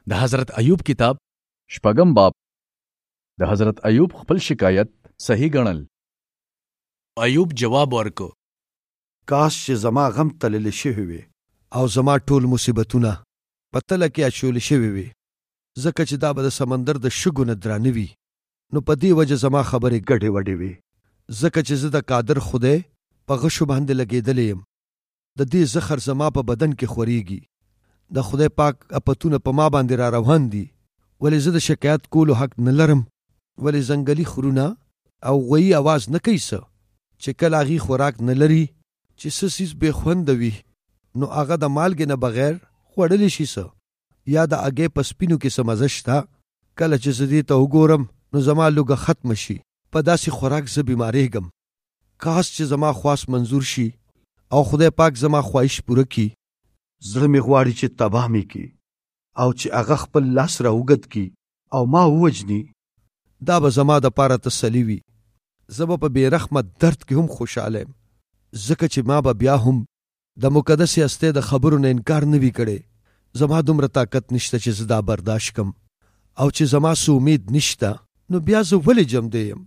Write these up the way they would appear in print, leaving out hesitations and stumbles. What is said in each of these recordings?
د حضرت ایوب کتاب شپږم باب. د حضرت ایوب خپل شکایت صحیح ګڼل. ایوب جواب ورکو: کاش چې زما غم تللی شوي وي او زما ټول مصیبتونه په تله کې اچولی شوي وي، ځکه چې دا به د سمندر د شګو نه درانه وي. نو په دې وجه زما خبرې ګډې وډې وي، ځکه چې زه د قادر خدای په غشو باندې لګېدلی یم. د دې زخر زما په بدن کې خورېږي. د خدای پاک اپتونه په ما باندې را روان دي. ولې زه د شکایت کولو حق نه لرم؟ ولې ځنګلي خرونه او غویي اواز نه کوي څه چې کله هغې خوراک نه لري، چې څه څیز بې خونده وي نو هغه د مالګې نه بغیر خوړلی شي څه، یا د هګۍ په سپینو کې څه مزه شته؟ کله چې زه دې ته وګورم نو زما لوږه ختمه شي. په داسې خوراک زه بیمارېږم. کاش چې زما خواست منظور شي او خدای پاک زما خواهش پوره کړي. زړه مې غواړي چې تباه مې کړي او چې هغه خپل لاس را اوږد کړي او ما ووجني. دا به زما دپاره تسلي وي. زه به په بېرحمه درد کې هم خوشحاله یم، ځکه چې ما به بیا هم د مقدسې هستۍ د خبرو نه انکار نه وي کړی. زما دومره طاقت نشته چې زه دا برداشت کم، او چې زما څه امید نشته نو بیا زه ولې جمدی یم؟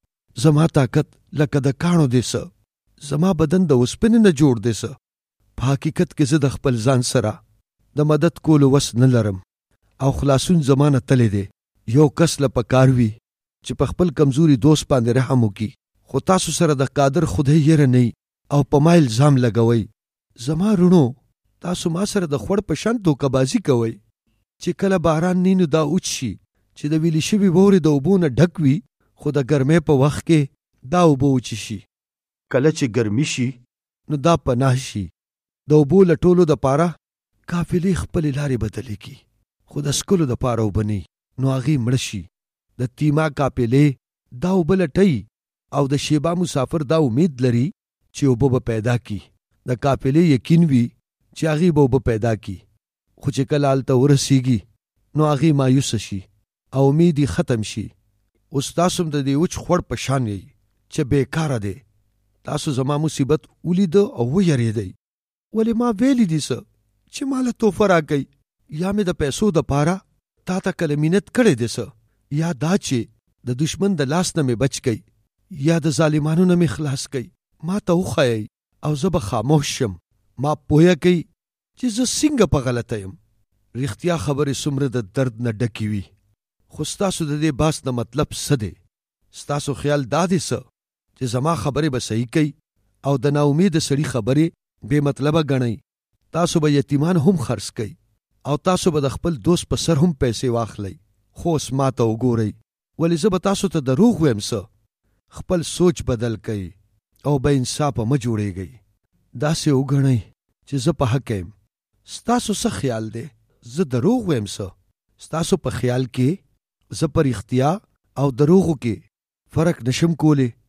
زما طاقت لکه د کاڼو دی څه، زما بدن د اوسپنې نه جوړ دی څه. په حقیقت کې زه د خپل ځان سره د مدد کولو وس نه لرم او خلاصون زما نه تلی دی. یو کس له پکار وي چې په خپل کمزوري دوست باندې رحم وکړي، خو تاسو سره د قادر خدای یره نه او په ما الزام لګوئ. زما رونو، تاسو ما سره د خوړ په شان دوکه‌بازي کوئ چې کله باران نی نو دا اوچ شي چې د ویلې شوي واورې د اوبو نه ډک وي، خو د ګرمۍ په وخت کې دا اوبه وچې شي. کله چې ګرمي شي نو دا پناه شي. د اوبو لټولو دپاره قافلې خپلې لارې بدلې کړي، خو د څکلو دپاره اوبه نه نو هغې مړه شي. د تیما قافلې دا اوبه لټوي او د شیبا مسافر دا امید لري چې اوبه به پیدا کړي. د قافلې یقین وي چې هغې به اوبه پیدا کړي، خو چې کله هلته ورسیږي نو هغې مایوسه شي او امید یې ختم شي. اوس تاسو هم د دې وچ خوړ په شان یئ چې بېکاره دی. تاسو زما مصیبت ولیده او ویرېدئ. ولې ما ویلي دي څه چې ما له تحفه راکئ؟ یا مې د پیسو دپاره تا ته کله مینت کړی دی څه؟ یا دا چې د دشمن د لاس نه مې بچ کئ، یا د ظالمانو نه مې خلاص کئ؟ ما ته وښیئ او زه به خاموش شم. ما پوهه کوي چې زه څنګه په غلطه یم. رښتیا خبرې څومره د درد نه ډکې وي، خو ستاسو د دې بحث نه مطلب څه دی؟ ستاسو خیال دا دی څه چې زما خبرې به صحیح کوي او د ناامیده سړي خبرې بې مطلبه ګڼئ؟ تاسو به یتیمان هم خرڅ کوئ او تاسو به د خپل دوست په سر هم پیسې واخلئ. خو اوس ما ته وګورئ، ولې زه به تاسو ته دروغ ویم څه؟ خپل سوچ بدل کئ او به انصافه مه جوړېږئ. داسې وګڼئ چې زه په حق یم. ستاسو څه خیال دی؟ زه دروغ ویم څه؟ ستاسو په خیال کې زه په رښتیا او دروغو کې فرق نشم کولی؟